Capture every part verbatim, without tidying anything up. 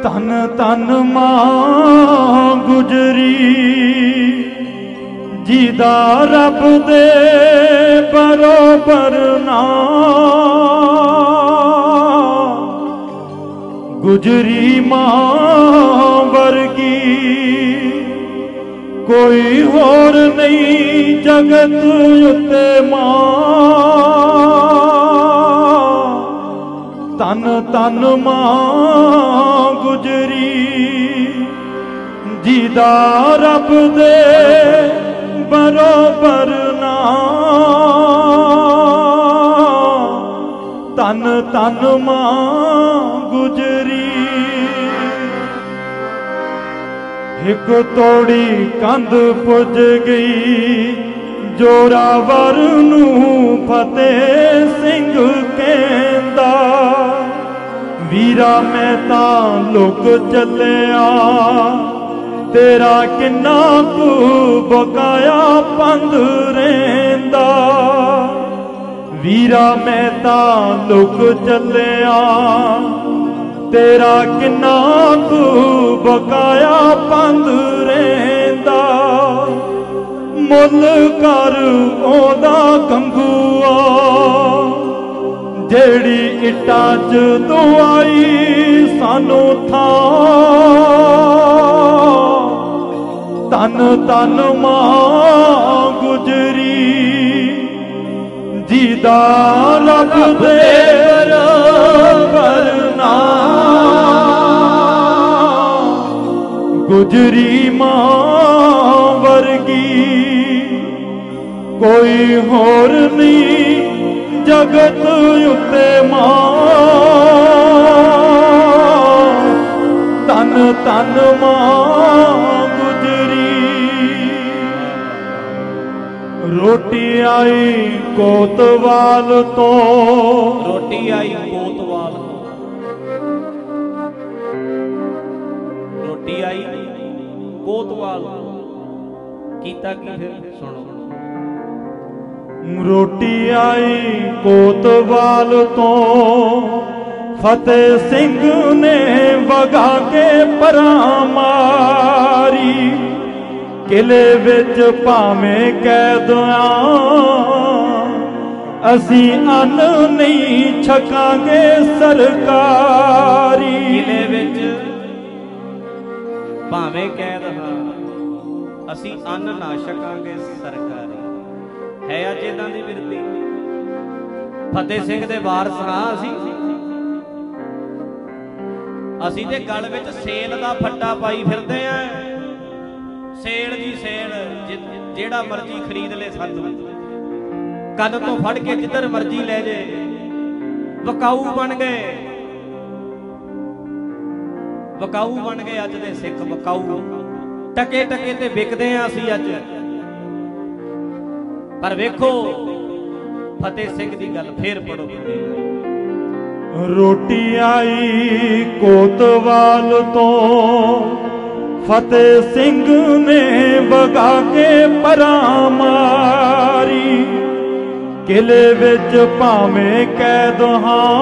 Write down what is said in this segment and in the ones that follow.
ਧਨ ਧਨ ਮਾਂ ਗੁਜਰੀ ਜਿਹਦਾ ਰੱਬ ਦੇ ਬਰੋਬਰ ਨਾ ਗੁਜਰੀ ਮਾਂ ਵਰਗੀ ਕੋਈ ਹੋਰ ਨਹੀਂ ਜਗਤ ਉੱਤੇ ਮਾਂ ਧਨ ਧਨ ਮਾਂ ਗੁਜਰੀ ਜਿਹਦਾ ਰੱਬ ਦੇ ਬਰੋਬਰ ਨਾ ਧਨ ਧਨ ਮਾਂ ਗੁਜਰੀ ਇੱਕ ਤੋੜੀ ਕੰਧ ਪੁੱਜ ਗਈ ਜੋਰਾਵਰ ਨੂੰ ਫਤਿਹ ਸਿੰਘ ਕਹਿੰਦਾ ਵੀਰਾ ਮੈਂ ਤਾਂ ਲੁਕ ਚੱਲਿਆ ਤੇਰਾ ਕਿੰਨਾ ਕੁ ਬਕਾਇਆ ਪੰਧ ਰਹਿੰਦਾ ਵੀਰਾ ਮੈਂ ਤਾਂ ਲੁਕ ਚੱਲਿਆ ਤੇਰਾ ਕਿੰਨਾ ਕੁ ਬਕਾਇਆ ਪੰਧ ਰਹਿੰਦਾ ਮੁੱਲ ਕਰ ਉਹਦਾ ਗੰਗੂਆ ਜਿਹੜੀ ਇੱਟਾਂ 'ਚ ਦੁਆਈ ਸਾਨੂੰ ਥਾਂ ਧਨ ਧਨ ਮਾਂ ਗੁਜਰੀ ਜਿਹਦਾ ਰੱਬ ਦੇ ਬਰੋਬਰ ਨਾ ਗੁਜਰੀ ਮਾਂ ਵਰਗੀ ਕੋਈ ਹੋਰ ਨਹੀਂ ਜਗਤ ਉੱਤੇ ਮਾਂ ਧਨ ਧਨ ਮਾਂ ਗੁਜਰੀ ਰੋਟੀ ਆਈ ਕੋਤਵਾਲ ਤੋਂ ਰੋਟੀ ਆਈ ਕੋਤਵਾਲ ਤੋਂ ਰੋਟੀ ਆਈ ਕੋਤਵਾਲ ਕੀਤਾ ਕੀ ਫਿਰ ਸੁਣੋ ਰੋਟੀ ਆਈ ਕੋਤਵਾਲ ਤੋਂ ਫਤਿਹ ਸਿੰਘ ਨੇ ਵਗਾ ਕੇ ਪਰਾਂ ਮਾਰੀ ਕਿਲੇ ਵਿੱਚ ਭਾਵੇਂ ਕੈਦ ਆਂ ਅਸੀਂ ਅੰਨ ਨਹੀਂ ਛਕਾਂਗੇ ਸਰਕਾਰੀ ਕਿਲੇ ਵਿੱਚ ਭਾਵੇਂ ਕੈਦ ਹਾਂ ਅਸੀਂ ਅੰਨ ਨਾ ਛਕਾਂਗੇ ਸਰਕਾਰੀ ਹੈ ਅੱਜ ਏਦਾਂ ਦੀ ਬਿਰਤੀ ਫਤਿਹ ਸਿੰਘ ਦੇ ਵਾਰਸ ਹਾਂ ਅਸੀਂ ਅਸੀਂ ਤੇ ਗਲ ਵਿੱਚ ਸੇਲ ਦਾ ਫੱਟਾ ਪਾਈ ਫਿਰਦੇ ਆ ਸੇਲ ਦੀ ਸੇਲ ਜਿਹੜਾ ਮਰਜ਼ੀ ਖਰੀਦ ਲੈ ਸਾਨੂੰ ਕੰਨ ਤੋਂ ਫੜ ਕੇ ਜਿੱਧਰ ਮਰਜ਼ੀ ਲੈ ਜੇ ਵਕਾਊ ਬਣ ਗਏ ਵਕਾਊ ਬਣ ਗਏ ਅੱਜ ਦੇ ਸਿੱਖ ਵਕਾਊ ਟਕੇ ਟਕੇ ਤੇ ਵਿਕਦੇ ਆ ਅਸੀਂ ਅੱਜ ਪਰ ਵੇਖੋ ਫਤਿਹ ਸਿੰਘ ਦੀ ਗੱਲ ਫੇਰ ਪੜੋ ਰੋਟੀ ਆਈ ਕੋਤਵਾਲ ਤੋਂ ਫਤਿਹ ਸਿੰਘ ਨੇ ਵਗਾ ਕੇ ਪਰਾਂ ਮਾਰੀ ਕਿਲੇ ਵਿੱਚ ਭਾਵੇਂ ਕੈਦ ਹਾਂ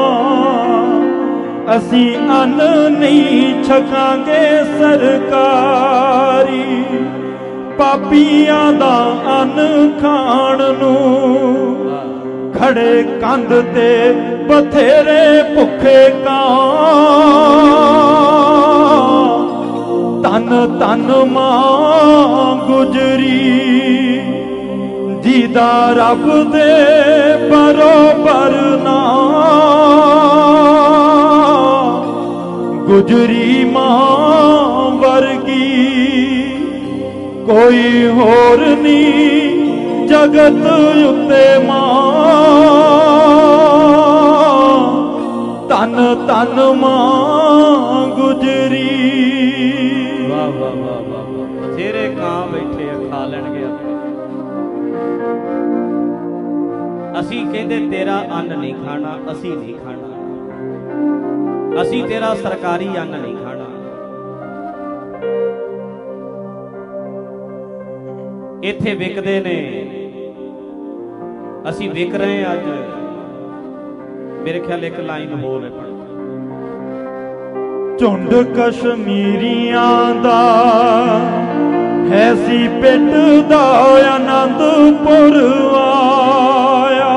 ਅਸੀਂ ਅੰਨ ਨਹੀਂ ਛਕਾਂਗੇ ਸਰਕਾਰੀ ਪਾਪੀਆਂ ਦਾ ਅੰਨ ਖਾਣ ਨੂੰ ਖੜੇ ਕੰਧ ਤੇ ਬਥੇਰੇ ਭੁੱਖੇ ਕਾਂ ਧਨ ਧਨ ਮਾਂ ਗੁਜਰੀ ਜਿਹਦਾ ਰੱਬ ਦੇ ਬਰੋਬਰ ਨਾ ਗੁਜਰੀ ਮਾਂ ਵਰਗੀ ਕੋਈ ਹੋਰ ਨਹੀਂ ਜਗਤ ਉੱਤੇ ਮਾਂ ਧਨ ਧਨ ਮਾਂ ਗੁਜਰੀ ਵਾਹ ਵਾਹ ਵਾਹ ਵਾਹ ਬਥੇਰੇ ਕਾਂ ਬੈਠੇ ਆ ਖਾ ਲੈਣਗੇ ਅਸੀਂ ਕਹਿੰਦੇ ਤੇਰਾ ਅੰਨ ਨਹੀਂ ਖਾਣਾ ਅਸੀਂ ਨਹੀਂ ਖਾਣਾ ਅਸੀਂ ਤੇਰਾ ਸਰਕਾਰੀ ਅੰਨ ਨਹੀਂ ਖਾਣਾ ਇੱਥੇ ਵਿਕਦੇ ਨੇ ਅਸੀਂ ਵਿਕ ਰਹੇ ਅੱਜ ਮੇਰੇ ਖਿਆਲ ਇੱਕ ਲਾਈਨ ਹੋਰ ਹੈ ਝੁੰਡ ਕਸ਼ਮੀਰੀਆਂ ਦਾ ਹੈ ਸੀ ਪਿੰਡ ਦਾ ਆਨੰਦਪੁਰ ਆਇਆ।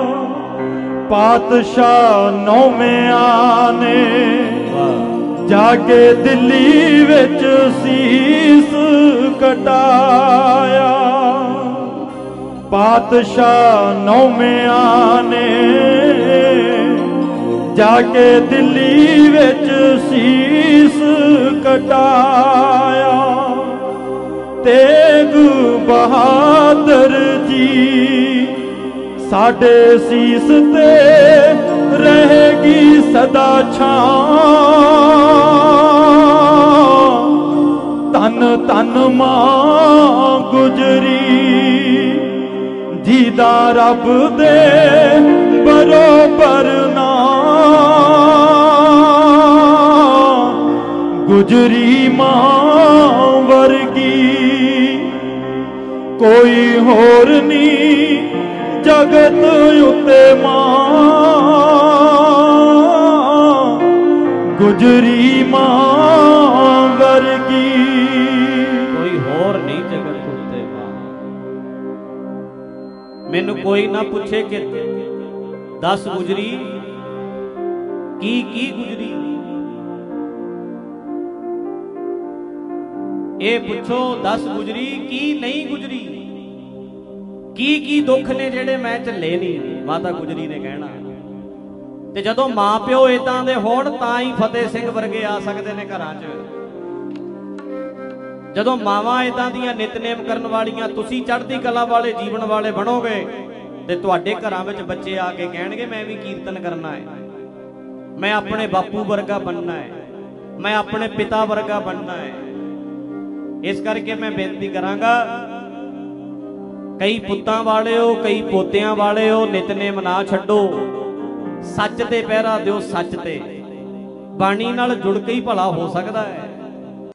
ਪਾਤਸ਼ਾਹ ਨੌਵਿਆਂ ਨੇ ਜਾ ਕੇ ਦਿੱਲੀ ਵਿੱਚ ਸੀਸ ਕਟਾਇਆ। ਪਾਤਸ਼ਾਹ ਨੌਵਿਆਂ ਨੇ ਜਾ ਕੇ ਦਿੱਲੀ ਵਿੱਚ ਸੀਸ ਕਟਾਇਆ। ਤੇਗ ਬਹਾਦਰ ਜੀ ਸਾਡੇ ਸੀਸ ਤੇ ਰਹੇਗੀ ਸਦਾ ਛਾਂ। ਧੰਨ ਧੰਨ ਮਾਂ ਗੁਜਰੀ ਜਿਹਦਾ ਰੱਬ ਦੇ ਬਰੋਬਰ ਨਾ। ਗੁਜਰੀ ਮਾਂ ਵਰਗੀ ਕੋਈ ਹੋਰ ਨਹੀਂ ਜਗਤ ਉੱਤੇ ਮਾਂ। ਗੁਜਰੀ ਮਾਂ ਵਰਗੀ ਕੋਈ ਹੋਰ ਨਹੀਂ ਜਗਤ ਉੱਤੇ ਮਾਂ। ਮੈਨੂੰ ਕੋਈ ਨਾ ਪੁੱਛੇ ਕਿ ਦਸ ਗੁਜਰੀ ਕੀ ਕੀ ਗੁਜਰੀ। ਇਹ ਪੁੱਛੋ ਦਸ ਗੁਜਰੀ ਕੀ ਨਹੀਂ ਗੁਜਰੀ। ਕੀ ਕੀ ਦੁੱਖ ਨੇ ਜਿਹੜੇ ਮੈਂ ਝੱਲੇ ਨਹੀਂ, ਮਾਤਾ ਗੁਜਰੀ ਨੇ ਕਹਿਣਾ। ਤੇ ਜਦੋਂ ਮਾਂ ਪਿਓ ਇਦਾਂ ਦੇ ਹੋਣ ਤਾਂ ਹੀ ਫਤਿਹ ਸਿੰਘ ਵਰਗੇ ਆ ਸਕਦੇ ਨੇ ਘਰਾਂ 'ਚ। ਜਦੋਂ ਮਾਵਾਂ ਇਦਾਂ ਦੀਆਂ ਨਿਤਨੇਮ ਕਰਨ ਵਾਲੀਆਂ, ਤੁਸੀਂ ਚੜ੍ਹਦੀ ਕਲਾ ਵਾਲੇ ਜੀਵਨ ਵਾਲੇ ਬਣੋਗੇ ਤੇ ਤੁਹਾਡੇ ਘਰਾਂ ਵਿੱਚ ਬੱਚੇ ਆ ਕੇ ਕਹਿਣਗੇ ਮੈਂ ਵੀ ਕੀਰਤਨ ਕਰਨਾ ਹੈ, ਮੈਂ ਆਪਣੇ ਬਾਪੂ ਵਰਗਾ ਬਣਨਾ ਹੈ, ਮੈਂ ਆਪਣੇ ਪਿਤਾ ਵਰਗਾ ਬਣਨਾ ਹੈ। ਇਸ ਕਰਕੇ ਮੈਂ ਬੇਨਤੀ ਕਰਾਂਗਾ, ਕਈ ਪੁੱਤਾਂ ਵਾਲਿਓ, ਕਈ ਪੋਤਿਆਂ ਵਾਲਿਓ, ਨਿਤਨੇਮ ਨਾ ਛੱਡੋ, ਸੱਚ ਤੇ ਪਹਿਰਾ ਦਿਓ। ਸੱਚ ਤੇ ਬਾਣੀ ਨਾਲ ਜੁੜ ਕੇ ਹੀ ਭਲਾ ਹੋ ਸਕਦਾ ਹੈ।